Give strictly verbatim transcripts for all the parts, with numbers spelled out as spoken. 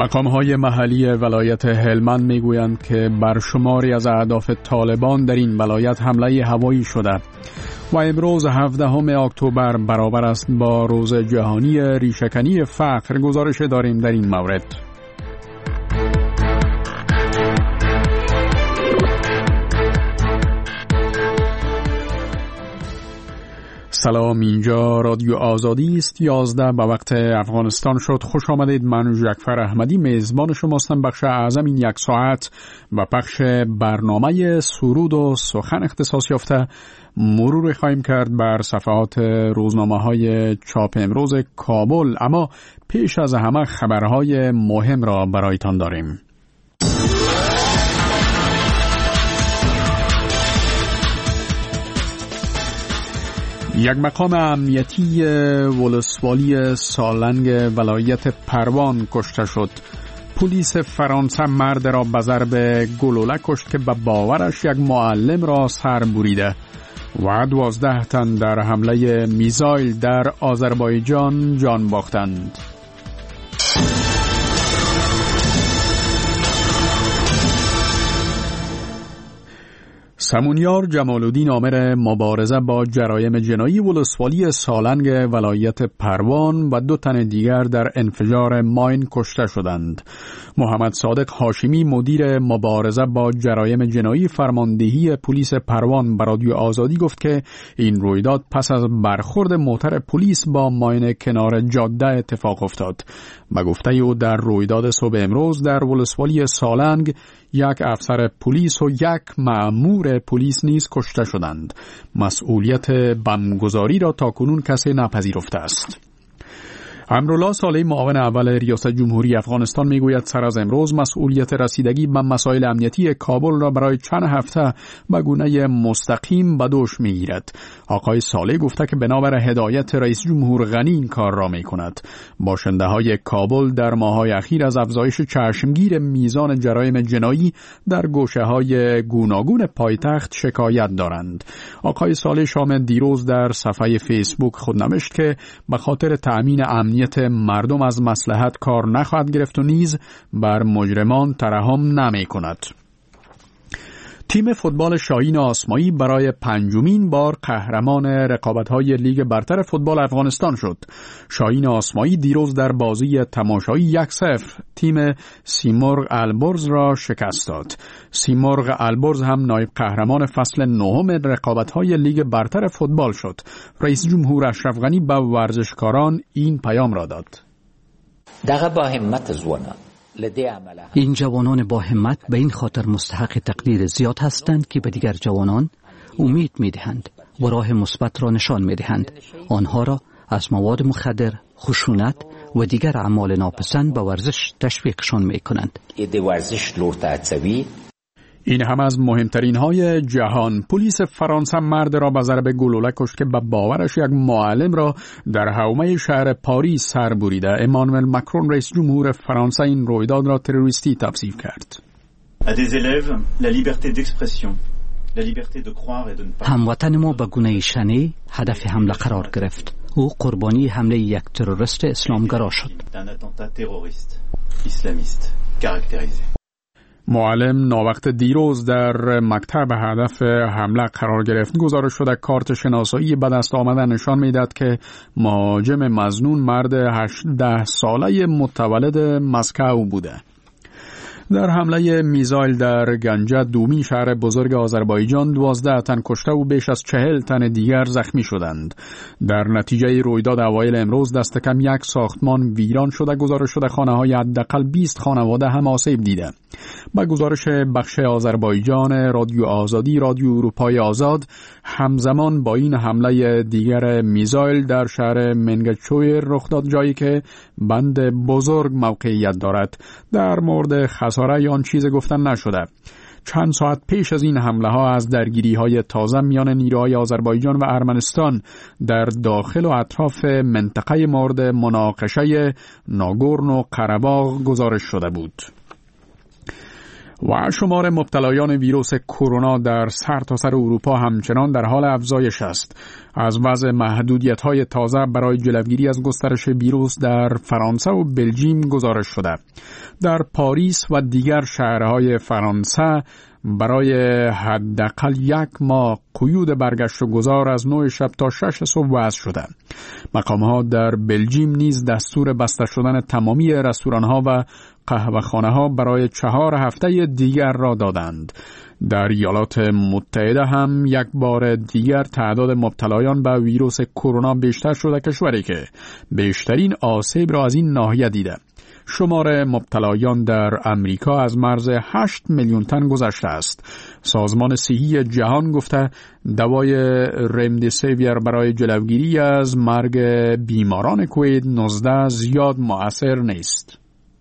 مقام‌های محلی ولایت هلمند میگویند که بر شماری از اهداف طالبان در این ولایت حمله هوایی شده و امروز هفدهم اکتبر برابر است با روز جهانی ریشه‌کنی فقر. گزارش داریم در این مورد. سلام، اینجا رادیو آزادی است. یازده به وقت افغانستان شد. خوش آمدید. من جعفر احمدی میزبان شماستم. بخش اعظم این یک ساعت و پخش برنامه سرود و سخن اختصاص یافته مرور خواهیم کرد بر صفحات روزنامه های چاپ امروز کابل. اما پیش از همه خبرهای مهم را برایتان داریم. یک مقام امنیتی ولسوالی سالنگ ولایت پروان کشته شد. پلیس فرانسه مرد را به ضرب گلوله کشت که به باورش یک معلم را سر بریده و دوازده تن در حمله میزایل در آذربایجان جان باختند. سمونیار جمال‌الدین آمر مبارزه با جرایم جنایی ولسوالی سالنگ ولایت پروان و دو تن دیگر در انفجار ماین کشته شدند. محمد صادق هاشمی مدیر مبارزه با جرایم جنایی فرماندهی پلیس پروان به رادیو آزادی گفت که این رویداد پس از برخورد موتر پلیس با ماین کنار جاده اتفاق افتاد. به گفته او در رویداد صبح امروز در ولسوالی سالنگ یک افسر پلیس و یک مأمور پلیس نیز کشته شدند. مسئولیت بمبگذاری را تاکنون کسی نپذیرفته است. امرالله صالحی معاون اول ریاست جمهوری افغانستان میگوید سر از امروز مسئولیت رسیدگی به مسائل امنیتی کابل را برای چند هفته به گونه مستقیم به دوش میگیرد. آقای صالح گفته که بنابر هدایت رئیس جمهور غنی این کار را میکند. باشنده های کابل در ماه‌های اخیر از افزایش چشمگیر میزان جرایم جنایی در گوشه‌های گوناگون پایتخت شکایت دارند. آقای صالح شام دیروز در صفحه فیسبوک خود نوشت که به خاطر تأمین امنیت مردم از مصلحت کار نخواهد گرفت و نیز بر مجرمان ترحم نمی کند. تیم فوتبال شاهین آسمایی برای پنجمین بار قهرمان رقابت‌های لیگ برتر فوتبال افغانستان شد. شاهین آسمایی دیروز در بازی تماشایی یک صفر تیم سیمرغ البرز را شکست داد. سیمرغ البرز هم نایب قهرمان فصل نهم رقابت‌های لیگ برتر فوتبال شد. رئیس جمهور اشرف غنی به ورزشکاران این پیام را داد. دغه با همت زوانان این جوانان با همت به این خاطر مستحق تقدیر زیاد هستند که به دیگر جوانان امید می‌دهند و راه مثبت را نشان می‌دهند. آنها را از مواد مخدر، خشونت و دیگر اعمال ناپسند به ورزش تشویقشان می‌کنند. این هم از مهمترین های جهان. پلیس فرانسه مرد را به ضرب گلوله کشت که به باورش یک معلم را در حومه شهر پاریس سر بریده. امانوئل مکرون رئیس جمهور فرانسه این رویداد را تروریستی توصیف کرد. هموطن ما به گونه شنی هدف حمله قرار گرفت. او قربانی حمله یک تروریست اسلامگرا شد. معلم ناوقت دیروز در مکتب هدف حمله قرار گرفت. گزارش شده کارت شناسایی به دست آمده نشان میدهد که مهاجم مظنون مرد هجده ساله متولد مسکو بوده. در حمله میزایل در گنجه دومین شهر بزرگ آذربایجان دوازده تن کشته و بیش از چهل تن دیگر زخمی شدند. در نتیجه رویداد اوایل امروز دست کم یک ساختمان ویران شده. گزارش شده خانه های حداقل بیست خانواده هم آسیب دیده. با گزارش بخش آذربایجان رادیو آزادی رادیو اروپای آزاد، همزمان با این حمله دیگر میزایل در شهر منگچویر رخ داد، جایی که بند بزرگ موقعیت دارد. در مورد خساره آن چیز گفتن نشده. چند ساعت پیش از این حمله ها از درگیری های تازه میان نیروهای آذربایجان و ارمنستان در داخل و اطراف منطقه مورد مناقشه ناگورنو قره‌باغ گزارش شده بود. و شمار مبتلایان ویروس کرونا در سرتاسر اروپا همچنان در حال افزایش است. از وضع محدودیت‌های تازه برای جلوگیری از گسترش ویروس در فرانسه و بلژیم گزارش شده. در پاریس و دیگر شهرهای فرانسه برای حداقل یک ماه قیود برگشت و گذار از نه شب تا شش صبح وضع شده. مقام‌ها در بلژیم نیز دستور بسته شدن تمامی رستوران‌ها و قهوه‌خانه‌ها برای چهار هفته دیگر را دادند. در ایالات متحده هم یک بار دیگر تعداد مبتلایان به ویروس کرونا بیشتر شده، کشوری که بیشترین آسیب را از این ناحیه دیده. شمار مبتلایان در امریکا از مرز هشت میلیون تن گذشته است. سازمان صحی جهان گفته دوای رمدیسیویر برای جلوگیری از مرگ بیماران کووید نوزده زیاد مؤثر نیست.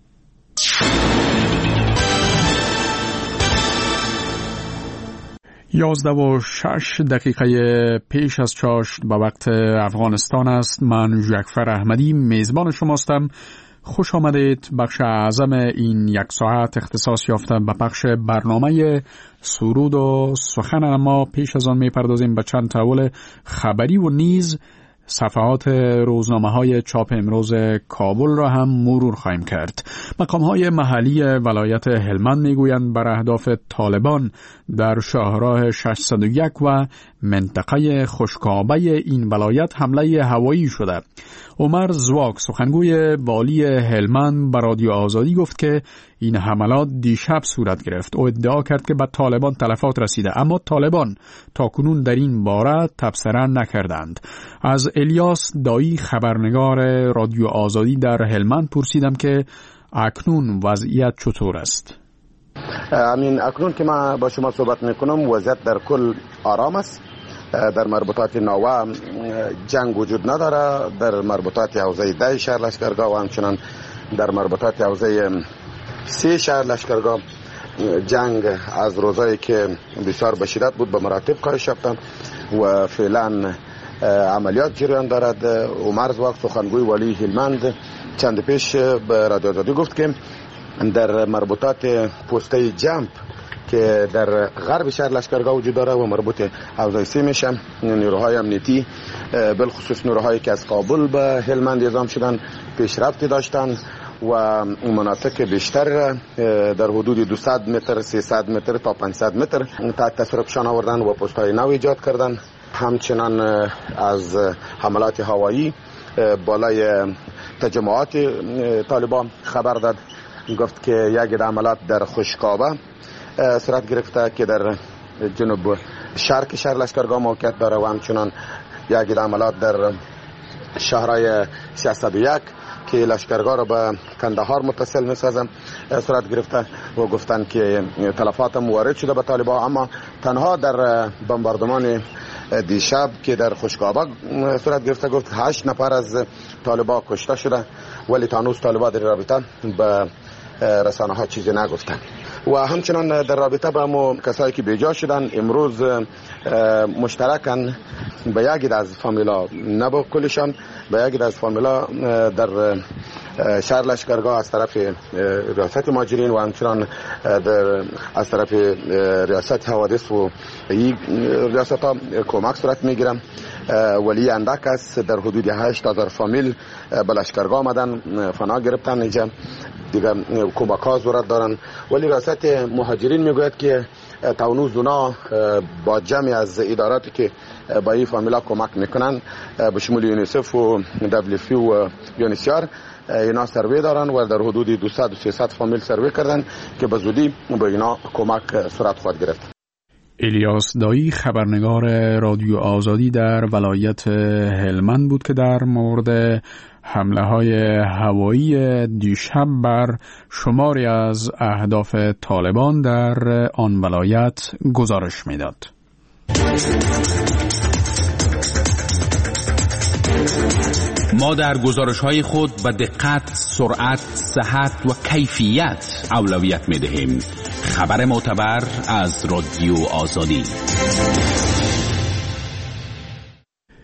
یازده و شش دقیقه پیش از چاشت به وقت افغانستان است. من جعفر احمدی میزبان شماستم. خوش آمدید. بخش اعظم این یک ساعت اختصاص یافته به پخش برنامه سرود و سخن، اما پیش از آن میپردازیم به چند تحول خبری و نیز صفحات روزنامه های چاپ امروز کابل را هم مرور خواهیم کرد. مقام های محلی ولایت هلمند میگویند بر اهداف طالبان در شاهراه ششصد و یک و منطقه خشکابه این ولایت حمله هوایی شده. عمر زواک سخنگوی والی هلمند به رادیو آزادی گفت که این حملات دیشب صورت گرفت. او ادعا کرد که به طالبان تلفات رسیده، اما طالبان تاکنون در این باره تبصره نکردند. از الیاس دایی خبرنگار رادیو آزادی در هلمند پرسیدم که اکنون وضعیت چطور است؟ امین اکنون که من با شما صحبت میکنم وضعیت در کل آرام است. در مربوطات ناوه جنگ وجود نداره. در مربوطات حوزه ده شهر لشکرگاه و همچنان در مربوطات حوزه سه شهر لشکرگاه جنگ از روزایی که بسیار به شدت بود به مراتب کاهش یافته و فعلا عملیات جریان دارد. عمر زواک سخنگوی والی هلمند چند پیش به رادیو آزادی گفت که در مربوطات پسته جمپ که در غرب شهر لشکرگاه وجود داره و مربوط حوزه سه میشه، نیروهای امنیتی بالخصوص نیروهایی که از کابل به هلمند اعزام شدن پیشرفتی داشتن و مناطق بیشتر در حدود دویست متر، سیصد متر تا پانصد متر تحت تصرفشان آوردن و پست‌های نو ایجاد کردن. همچنان از حملات هوایی بالای تجمعات طالبان خبر داد. گفت که یک حملات در خشکابه صورت گرفته که در جنوب شرق شهر لشکرگاه موقعیت داره و همچنان یک حملات در شهرهای ششصد و یک که لشکرگاه را به کندهار متصل می‌سازم صورت گرفته و گفتن که تلفات وارد شده به طالبان. اما تنها در بمباردمان دیشب که در خشکابه صورت گرفته گفت هشت نفر از طالبان کشته شده، ولی تانوس طالبان در رابطه به رسانه ها چیزی نگفتن. و همچنان در رابطه با مو کسایی که بیجا شدن امروز مشترکن به یکی از فامیلا، نه با کلشان، به یکی از فامیلا در شهر لشکرگاه از طرف ریاست مهاجرین و همچنان در از طرف ریاست حوادث و این ریاست ها کمک صورت میگیرن. ولی اندک است در حدود هشت هزار فامیل به لشکرگاه آمدن، فنا گرفتن اینجا دیگه کمک ها ضرورت دارن. ولی ریاست مهاجرین میگوید که تاونوز اونا با جمعی از اداراتی که با این فامیلا کمک میکنن به شمول یونیسف و دبلیو و یونیسیار اینا سروی دارن و در حدود دویست و سیصد فامیل سروی کردن که به زودی به اینا کمک صورت خواهد گرفت. الیاس دایی خبرنگار رادیو آزادی در ولایت هلمند بود که در مورد حمله های هوایی دیشب بر شماری از اهداف طالبان در آن ولایت گزارش میداد. ما در گزارش‌های خود به دقت، سرعت، صحت و کیفیت اولویت می‌دهیم. خبر معتبر از رادیو آزادی.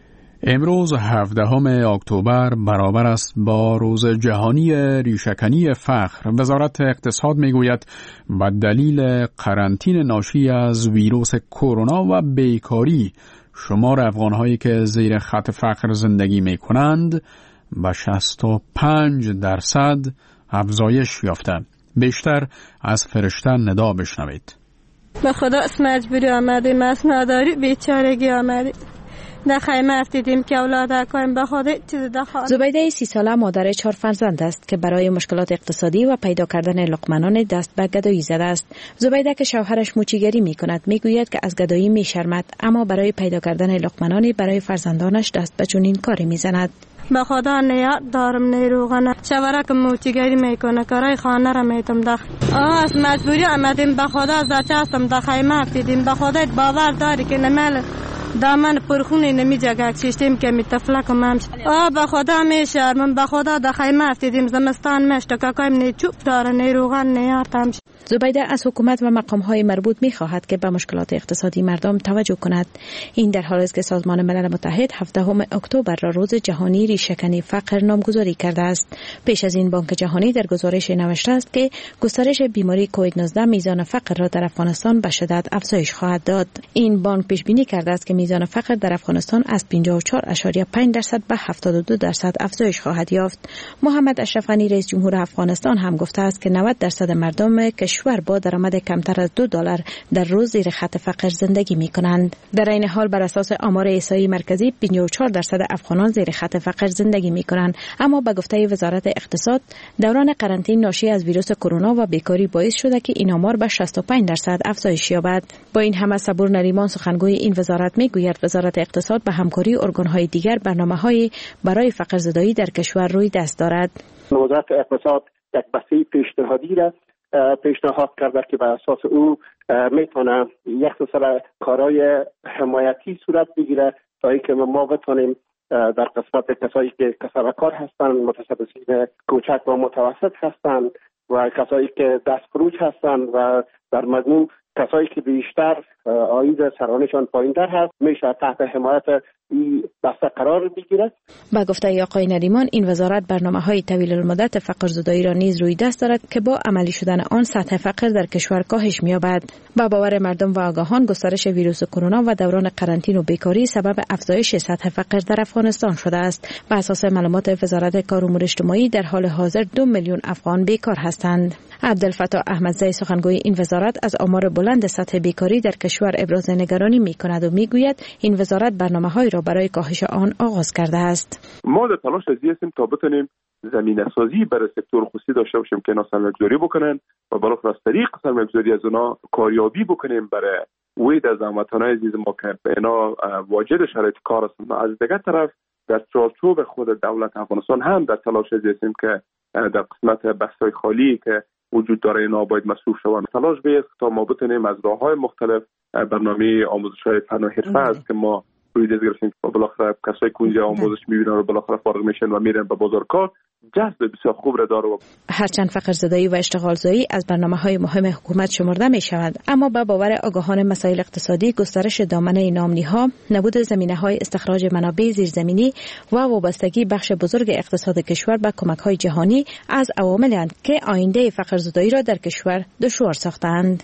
امروز هفدهم اکتبر برابر است با روز جهانی ریشه‌کنی فقر. وزارت اقتصاد میگوید به دلیل قرنطینه ناشی از ویروس کرونا و بیکاری شمار افغان‌هایی که زیر خط فقر زندگی می‌کنند به شصت و پنج درصد افزایش یافته. بیشتر از فرشته ندا بشنوید. به خدا اسم مجبوری آمدیم، از نداری بیچارگی آمدیم. در خیمه افتیدیم که اولاد کنیم به خود چیز دخواه. زبیده سی ساله مادر چهار فرزند است که برای مشکلات اقتصادی و پیدا کردن لقمنان دست به گدایی زده است. زبیده که شوهرش موچیگری می کند می گوید که از گدایی می شرمد، اما برای پیدا کردن لقمنانی برای فرزندانش دست به چنین کاری می زند. به خدا نیاد دارم نیروغنه شوهرک موچیگری میکنه، کارای خانه را میتم داخل. آه از مجبوری آمدیم، به خدا از دچه هستم در خیمه افتیدیم. به خدا باور داری که نمال دامن پرخونی نمی جگه چیشتیم که می تفلک و ممش. آه به خدا می شرمم، به خدا در خیمه افتیدیم. زمستان مشت که کایم نی چوب داره نیروغن نیارتم. زبیده از حکومت و مقام‌های مربوط می‌خواهد که به مشکلات اقتصادی مردم توجه کند. این در حالی است که سازمان ملل متحد هفدهم اکتبر را روز جهانی ریشه‌کنی فقر نامگذاری کرده است. پیش از این بانک جهانی در گزارش نوشته است که گسترش بیماری کووید نوزده میزان فقر را در افغانستان به شدت افزایش خواهد داد. این بانک پیش بینی کرده است که میزان فقر در افغانستان از پنجاه و چهار ممیز پنج درصد به هفتاد و دو درصد افزایش خواهد یافت. محمد اشرف غنی رئیس جمهور افغانستان هم گفته است که نود درصد مردم کشور با درآمد کمتر از دو دلار در روز زیر خط فقر زندگی می کنند. در این حال بر اساس آمار احصایی مرکزی پنجاه و چهار درصد افغانان زیر خط فقر زندگی می کنند، اما به گفته وزارت اقتصاد دوران قرنطینه ناشی از ویروس کرونا و بیکاری باعث شده که این آمار به شصت و پنج درصد افزایش یابد. با این همه صبور نریمان سخنگوی این وزارت می گوید وزارت اقتصاد به همکاری ارگان‌های دیگر برنامه‌های برای فقر زدایی در کشور روی دست دارد. وزارت اقتصاد یک بسیج پیشنهادی را پیشنهاد کرده که بر اساس او میتونه یک سلسله کارهای حمایتی صورت بگیره تا اینکه ما بتونیم در قسمت کسایی که کسب کار هستند، متصدین کوچک و متوسط هستند و کسایی که دست فروش هستند و در مجموع کسایی که بیشتر عاید سرانشان پایین‌تر هست میشه تحت حمایت این دسته قرار بگیرد. با گفته آقای نریمان این وزارت برنامه‌های طویل المدت فقر زدایی را نیز روی دست دارد که با عملی شدن آن سطح فقر در کشور کاهش می‌یابد. با باور مردم و آگاهان گسترش ویروس کرونا و دوران قرنطینه و بیکاری سبب افزایش سطح فقر در افغانستان شده است. بر اساس معلومات وزارت کار و امور اجتماعی در حال حاضر دو میلیون افغان بیکار هستند. عبدالفتاح احمدزی سخنگوی این وزارت از آمار بلند سطح بیکاری در کشور ابراز نگرانی می‌کند و می‌گوید این وزارت برنامه‌های را برای کاهش آن آغاز کرده است. ما در تلاش ازی هستیم تا بتونیم زمینه سازی برای سکتور خصوصی داشته باشیم که اینا سرمایه‌گذاری بکنن و بالاخره از طریق سرمایه‌گذاری از اونا کاریابی بکنیم برای وید از زحمتانه عزیز ما که اینا واجد شرایط کار هستند. از دیگر طرف در چارچوب خود دولت افغانستان هم در تلاش ازی هستیم که در قسمت بحث‌های خالی که وجود داره اینا باید مصروف شوند. تلاش بیست تا ما بتونیم از راه‌های مختلف برنامه آموزش‌های فن و حرفه است که ما روی دست گرفتیم و بالاخره کسایی که اونجا آموزش می‌بینن و بالاخره فارغ میشن و میرن به بازار کار جذب بسیار خوب را داره. هرچند فقر زدایی و اشتغال زایی از برنامه‌های مهم حکومت شمرده می‌شود، اما با باور آگاهان مسائل اقتصادی گسترش دامنه نامنی‌ها، نبود زمینه‌های استخراج منابع زیرزمینی و وابستگی بخش بزرگ اقتصاد کشور به کمک‌های جهانی از عواملی که آینده فقر زدایی را در کشور دشوار ساختند.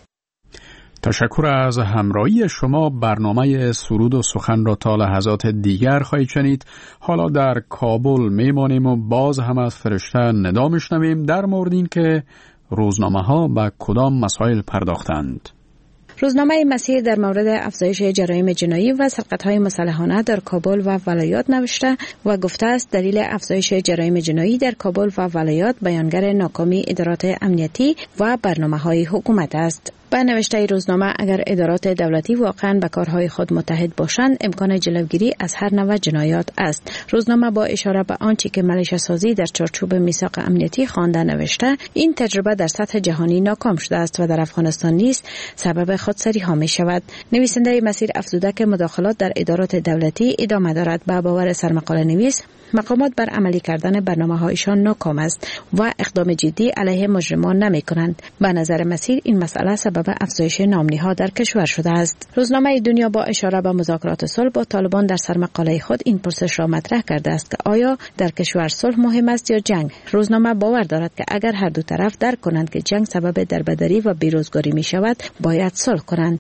تشکر از همراهی شما. برنامه سرود و سخن را تا لحظات دیگر خواهید شنید. حالا در کابل میمانیم و باز هم از فرشته ندا میشنویم در مورد این که روزنامه ها به کدام مسائل پرداختند. روزنامه مسیر در مورد افزایش جرایم جنایی و سرقت‌های مسلحانه در کابل و ولایات نوشته و گفته است دلیل افزایش جرایم جنایی در کابل و ولایات بیانگر ناکامی ادارات امنیتی و برنامه‌های حکومت است. با نوشته روزنامه اگر ادارات دولتی واقعاً به کارهای خود متحد باشند امکان جلوگیری از هر نوع جنایات است. روزنامه با اشاره به آنچه که ملیشه سازی در چارچوب میثاق امنیتی خوانده نوشته این تجربه در سطح جهانی ناکام شده است و در افغانستان نیز سبب خودسری ها می شود. نویسنده مسیر افزوده که مداخلات در ادارات دولتی ادامه دارد. با باور سرمقاله نویس مقامات بر عملی کردن برنامه‌هایشان ناکام است و اقدام جدی علیه مجرمان نمی کنند. به نظر مسیر این مسئله سبب سبب افزایش نامنی‌ها در کشور شده است. روزنامه دنیا با اشاره به مذاکرات صلح با طالبان در سرمقاله خود این پرسش را مطرح کرده است که آیا در کشور صلح مهم است یا جنگ؟ روزنامه باور دارد که اگر هر دو طرف درک کنند که جنگ سبب دربدری و بیروزگاری می شود، باید صلح کنند.